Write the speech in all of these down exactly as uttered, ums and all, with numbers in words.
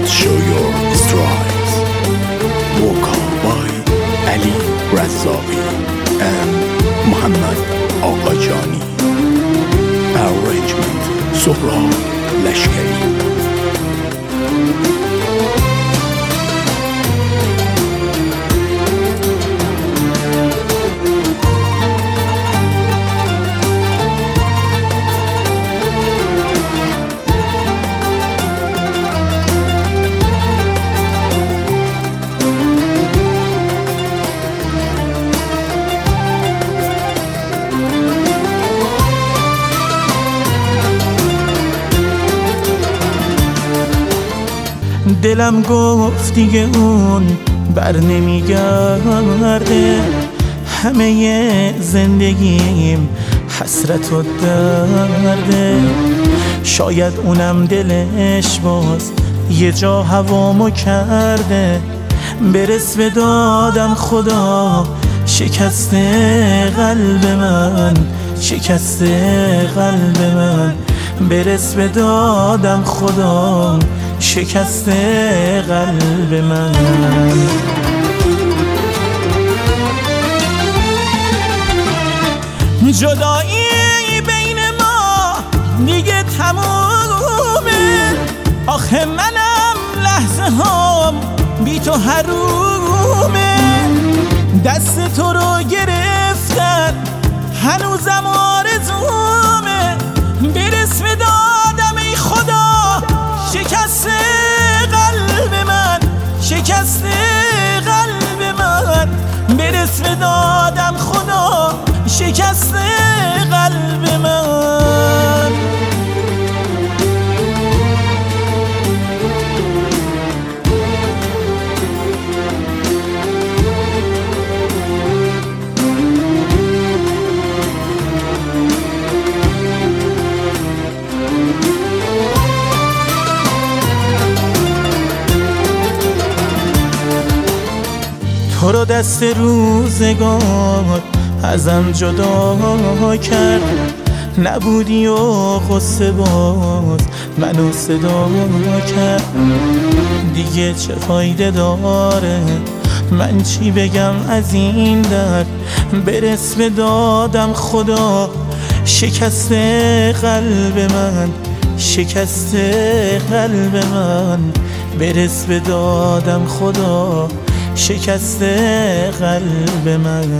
show your strides. Vocal by Ali Razavi and Muhammad Aqajani. Arrangement Sohrab Lashkari. دلم گفت دیگه اون بر نمیگرده، همه زندگیم حسرت و درده. شاید اونم دلش باز یه جا هوامو کرده، برس به دادم خدا شکسته قلب من، شکسته قلب من. برس به دادم خدا شکسته قلب من. جدایی بین ما دیگه تمومه، آخه منم لحظه هام بی تو حرومه. دست تو رو گرفتن هنوزم آرزومه، برس به دادم ای خدا شکسته قلب من، شکسته قلب من. برس به دادم خدا شکسته قلب من. تو رو دست روزگار ازم جدا کرد، نبودی و غصه باز منو صدا کرد. دیگه چه فایده داره من چی بگم از این درد، برس به دادم خدا شکسته قلب من، شکسته قلب من. برس به دادم خدا شکسته قلب من.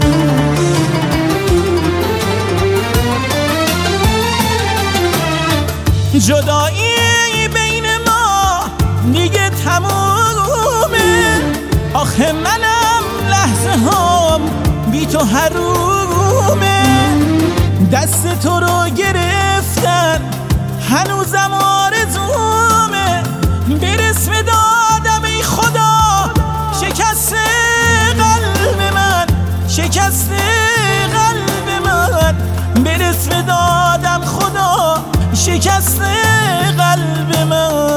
جدایی بین ما دیگه تمومه، آخه منم لحظه هام بی تو حرومه. دست تو رو گرفتن هنوزم آرزومه، برس به دادم ای خدا شکسته قلب من، شکسته قلب من. برس به دادم خدا شکسته قلب من.